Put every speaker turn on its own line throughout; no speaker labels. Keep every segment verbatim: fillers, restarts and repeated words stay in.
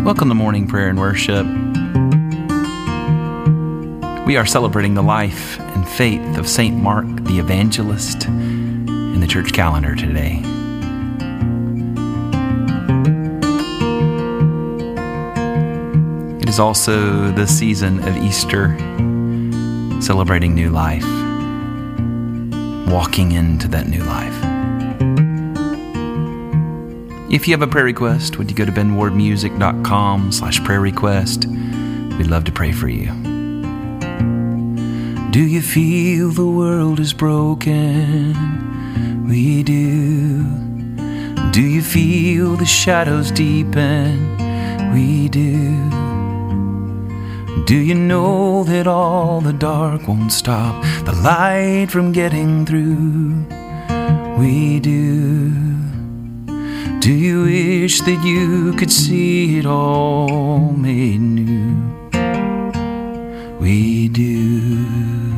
Welcome to Morning Prayer and Worship. We are celebrating the life and faith of Saint Mark the Evangelist in the church calendar today. It is also the season of Easter, celebrating new life, walking into that new life. If you have a prayer request, would you go to benwardmusic.com slash prayer request? We'd love to pray for you. Do you feel the world is broken? We do. Do you feel the shadows deepen? We do. Do you know that all the dark won't stop the light from getting through? We do. Do you wish that you could see it all made new? We do.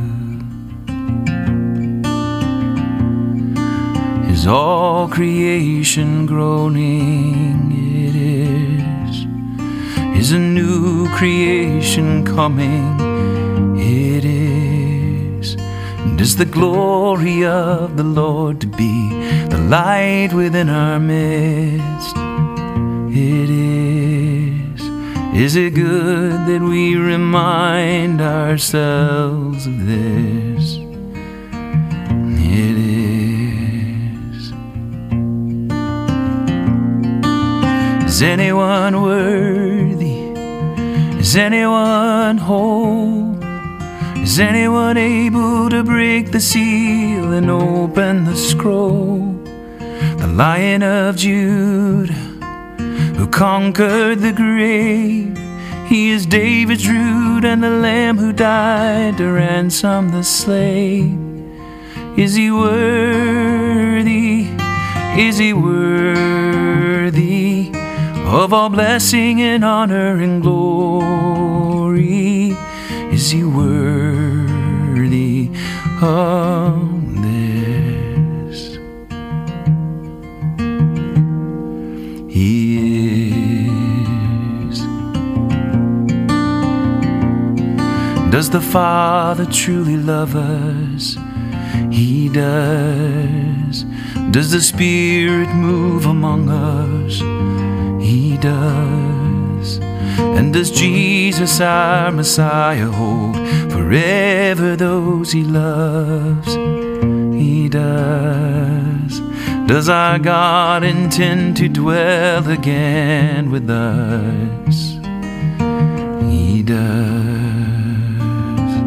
Is all creation groaning? It is. Is a new creation coming? It is. Does the glory of the Lord to be the light within our midst? It is. Is it good that we remind ourselves of this? It is. Is anyone worthy? Is anyone whole? Is anyone able to break the seal and open the scroll? The Lion of Judah, who conquered the grave, he is David's root and the Lamb who died to ransom the slave. Is he worthy? Is he worthy of all blessing and honor and glory? Is he worthy of this? He is. Does the Father truly love us? He does. Does the Spirit move among us? He does. And does Jesus, our Messiah, hold forever those he loves? He does. Does our God intend to dwell again with us? He does.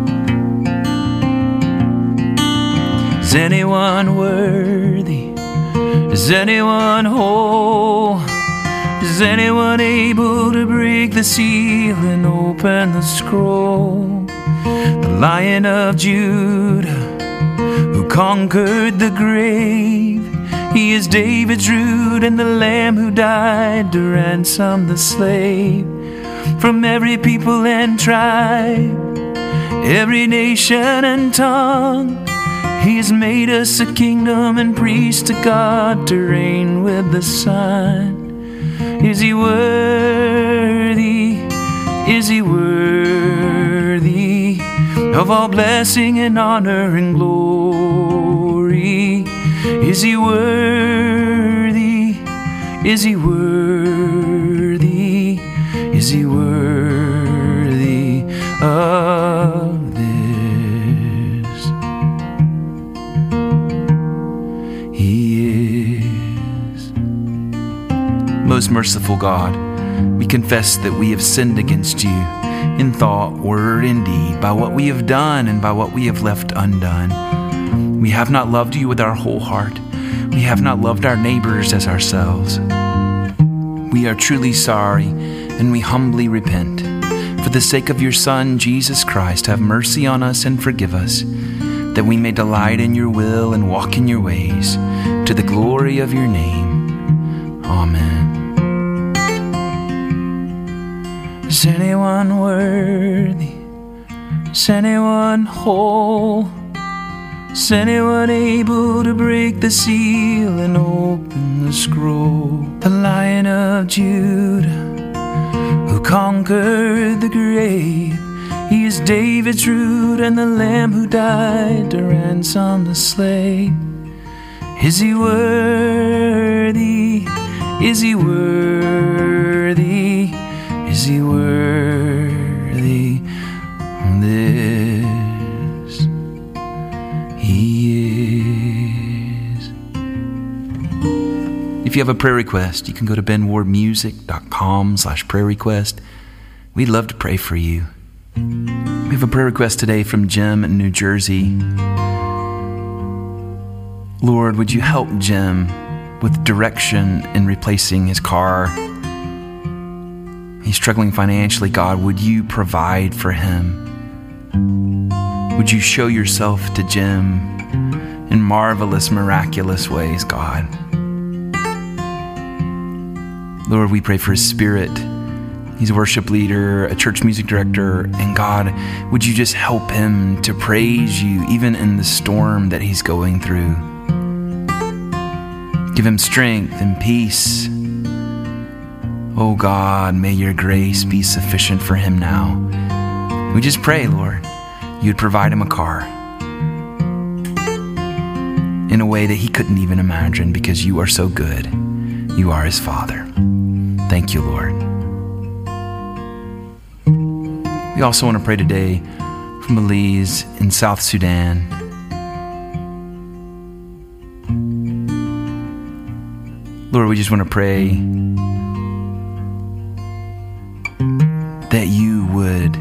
Is anyone worthy? Is anyone whole? Is anyone able to break the seal and open the scroll? The Lion of Judah, who conquered the grave, he is David's root and the Lamb who died to ransom the slave. From every people and tribe, every nation and tongue, he has made us a kingdom and priests to God to reign with the Son. Is he worthy? Is he worthy of all blessing and honor and glory? Is he worthy? Is he worthy? Is he worthy of this? He is. Most merciful God, we confess that we have sinned against you in thought, word, and deed, by what we have done and by what we have left undone. We have not loved you with our whole heart. We have not loved our neighbors as ourselves. We are truly sorry, and we humbly repent. For the sake of your Son, Jesus Christ, have mercy on us and forgive us, that we may delight in your will and walk in your ways, to the glory of your name. Amen. Is anyone worthy? Is anyone whole? Is anyone able to break the seal and open the scroll? The Lion of Judah, who conquered the grave. He is David's root and the Lamb who died to ransom the slave. Is he worthy? Is he worthy? Is he worthy of this? He is. If you have a prayer request, you can go to ben ward music dot com slash prayer request. We'd love to pray for you. We have a prayer request today from Jim in New Jersey. Lord, would you help Jim with direction in replacing his car? He's struggling financially. God, would you provide for him? Would you show yourself to Jim in marvelous, miraculous ways, God? Lord, we pray for his spirit. He's a worship leader, a church music director, and God, would you just help him to praise you even in the storm that he's going through? Give him strength and peace. Oh God, may your grace be sufficient for him now. We just pray, Lord, you'd provide him a car in a way that he couldn't even imagine, because you are so good. You are his Father. Thank you, Lord. We also want to pray today from Belize in South Sudan. Lord, we just want to pray that you would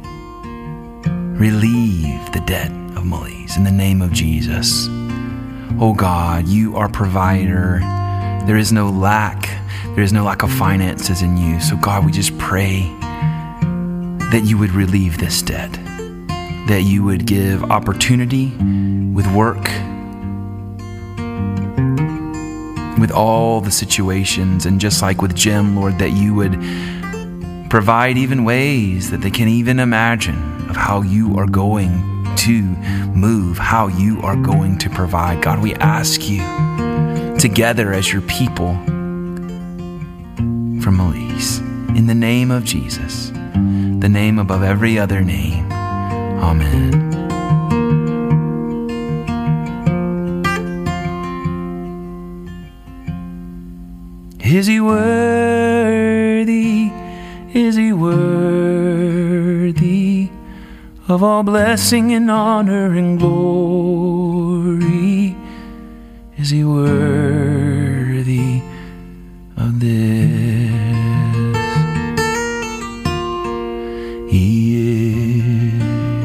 relieve the debt of Belize in the name of Jesus. Oh God, you are provider. There is no lack. There is no lack of finances in you. So God, we just pray that you would relieve this debt, that you would give opportunity with work, with all the situations, and just like with Jim, Lord, that you would provide even ways that they can even imagine of how you are going to move, how you are going to provide. God, we ask you together as your people from Belize, in the name of Jesus, the name above every other name. Amen. Is he worthy? Is he worthy of all blessing and honor and glory? Is he worthy of this? He is.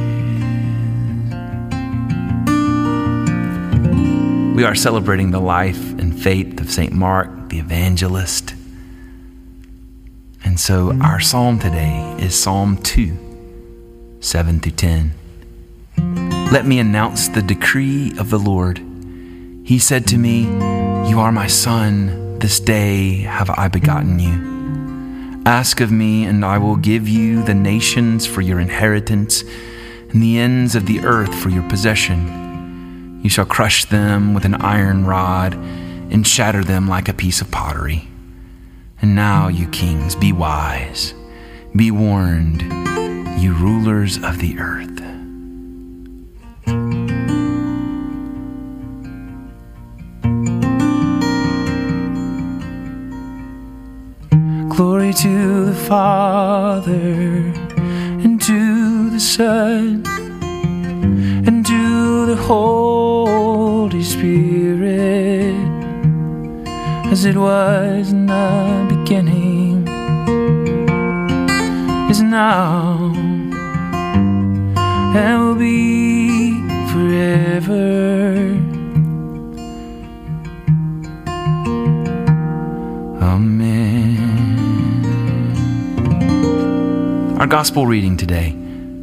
We are celebrating the life and faith of Saint Mark, the evangelist. And so our psalm today is Psalm two, seven through ten. Let me announce the decree of the Lord. He said to me, you are my son, this day have I begotten you. Ask of me, and I will give you the nations for your inheritance, and the ends of the earth for your possession. You shall crush them with an iron rod, and shatter them like a piece of pottery. And now, you kings, be wise, be warned, you rulers of the earth. Glory to the Father, and to the Son, and to the Holy Spirit, as it was in the beginning, is now, and will be forever. Amen. Our gospel reading today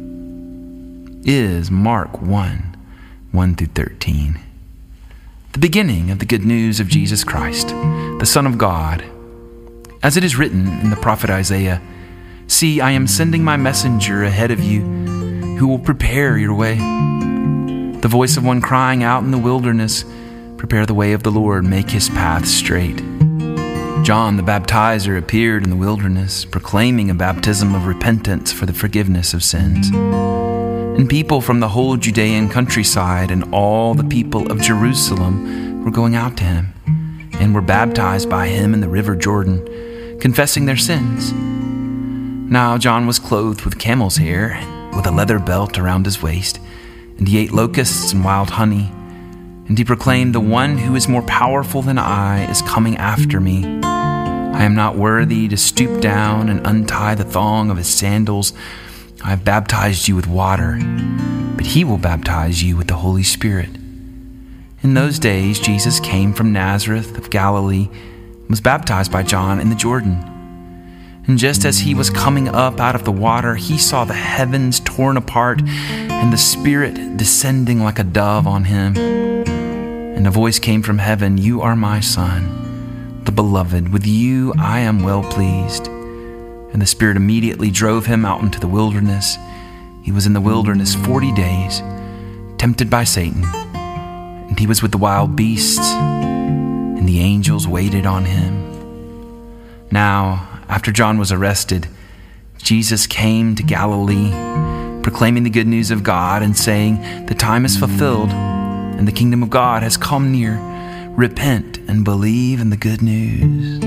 is Mark one, one through thirteen. The beginning of the good news of Jesus Christ, the Son of God. As it is written in the prophet Isaiah, see, I am sending my messenger ahead of you, who will prepare your way. The voice of one crying out in the wilderness, prepare the way of the Lord, make his path straight. John the Baptizer appeared in the wilderness, proclaiming a baptism of repentance for the forgiveness of sins. And people from the whole Judean countryside and all the people of Jerusalem were going out to him and were baptized by him in the river Jordan, confessing their sins. Now John was clothed with camel's hair, with a leather belt around his waist, and he ate locusts and wild honey. And he proclaimed, "The one who is more powerful than I is coming after me. I am not worthy to stoop down and untie the thong of his sandals. I have baptized you with water, but he will baptize you with the Holy Spirit." In those days, Jesus came from Nazareth of Galilee and was baptized by John in the Jordan. And just as he was coming up out of the water, he saw the heavens torn apart and the Spirit descending like a dove on him. And a voice came from heaven, "You are my Son, the beloved. With you I am well pleased." And the Spirit immediately drove him out into the wilderness. He was in the wilderness forty days, tempted by Satan. And he was with the wild beasts, and the angels waited on him. Now, after John was arrested, Jesus came to Galilee, proclaiming the good news of God and saying, "The time is fulfilled, and the kingdom of God has come near. Repent and believe in the good news."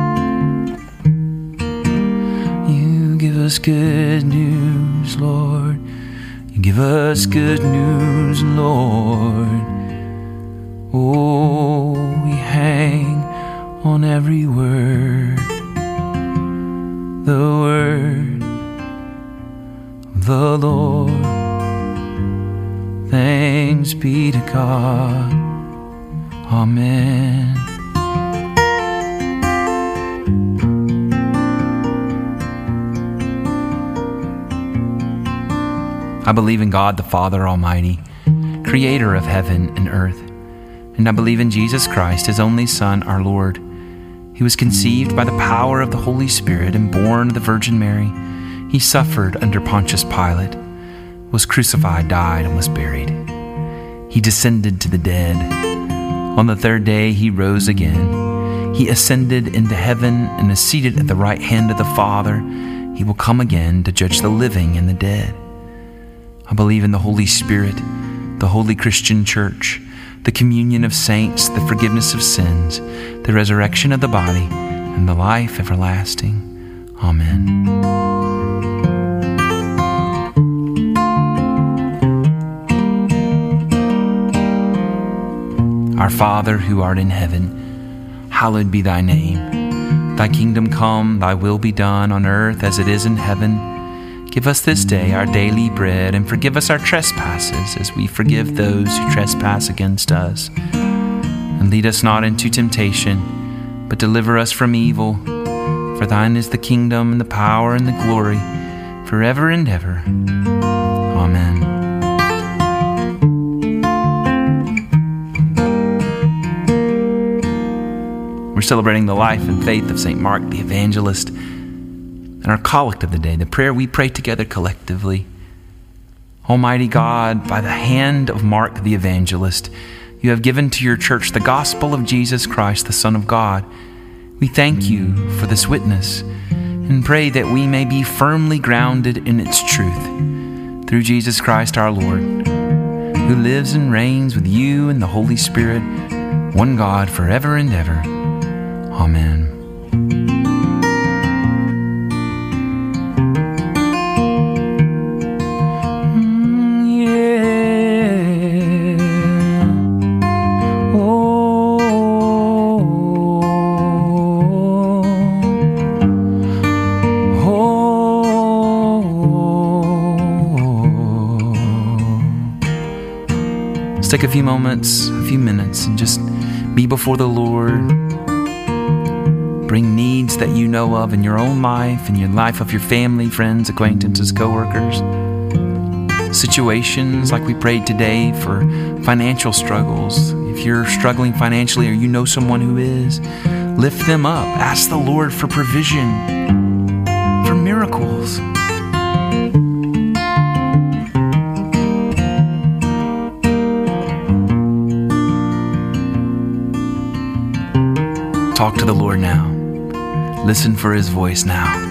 Give us good news, Lord. You give us good news, Lord. Oh, we hang on every word, the word of the Lord. Thanks be to God. Amen. I believe in God the Father Almighty, creator of heaven and earth. And I believe in Jesus Christ, his only Son, our Lord. He was conceived by the power of the Holy Spirit and born of the Virgin Mary. He suffered under Pontius Pilate, was crucified, died, and was buried. He descended to the dead. On the third day he rose again. He ascended into heaven and is seated at the right hand of the Father. He will come again to judge the living and the dead. I believe in the Holy Spirit, the Holy Christian Church, the communion of saints, the forgiveness of sins, the resurrection of the body, and the life everlasting. Amen. Our Father, who art in heaven, hallowed be thy name. Thy kingdom come, thy will be done on earth as it is in heaven. Give us this day our daily bread, and forgive us our trespasses as we forgive those who trespass against us. And lead us not into temptation, but deliver us from evil. For thine is the kingdom and the power and the glory, forever and ever. Amen. We're celebrating the life and faith of Saint Mark the Evangelist. And our collect of the day, the prayer we pray together collectively. Almighty God, by the hand of Mark the Evangelist, you have given to your church the gospel of Jesus Christ, the Son of God. We thank you for this witness and pray that we may be firmly grounded in its truth. Through Jesus Christ our Lord, who lives and reigns with you and the Holy Spirit, one God, forever and ever. Amen. Let's take a few moments, a few minutes, and just be before the Lord. Bring needs that you know of in your own life, in your life of your family, friends, acquaintances, co-workers. Situations like we prayed today for financial struggles. If you're struggling financially or you know someone who is, lift them up. Ask the Lord for provision, for miracles. Talk to the Lord now. Listen for his voice now.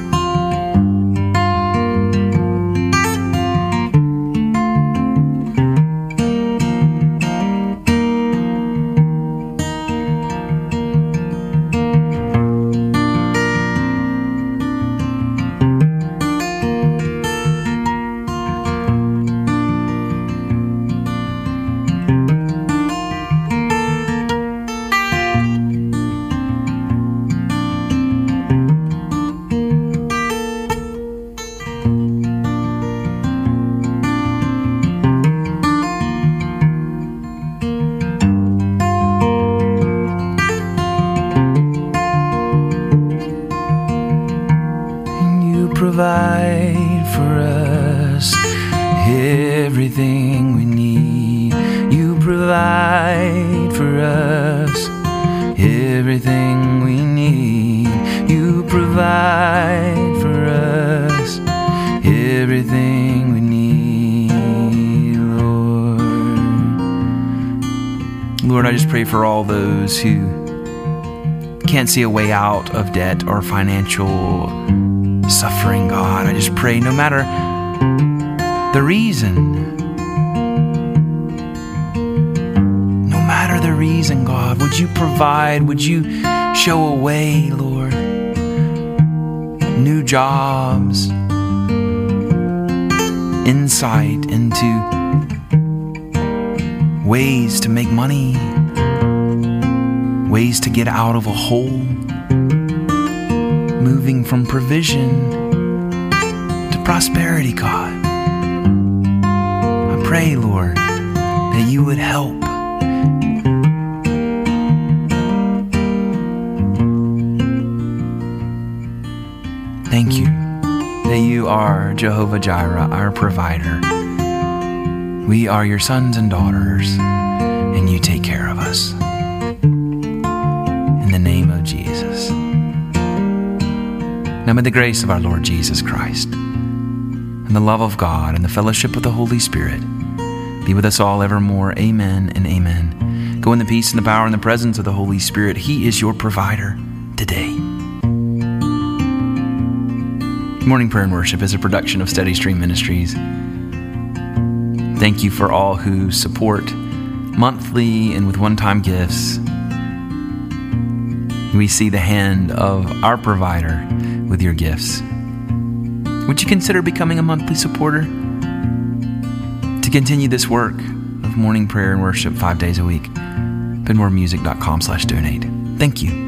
Provide for us everything we need. You provide for us everything we need. You provide for us everything we need, Lord. Lord, I just pray for all those who can't see a way out of debt or financial suffering, God. I just pray no matter the reason, no matter the reason, God, would you provide, would you show a way, Lord? New jobs, insight into ways to make money, ways to get out of a hole, moving from provision to prosperity, God. I pray, Lord, that you would help. Thank you that you are Jehovah Jireh, our provider. We are your sons and daughters, and you take care of us. In the name of Jesus. Now may the grace of our Lord Jesus Christ and the love of God and the fellowship of the Holy Spirit be with us all evermore. Amen and amen. Go in the peace and the power and the presence of the Holy Spirit. He is your provider today. Morning Prayer and Worship is a production of Steady Stream Ministries. Thank you for all who support monthly and with one-time gifts. We see the hand of our provider with your gifts. Would you consider becoming a monthly supporter to continue this work of morning prayer and worship five days a week? benmoremusic dot com slash donate. Thank you.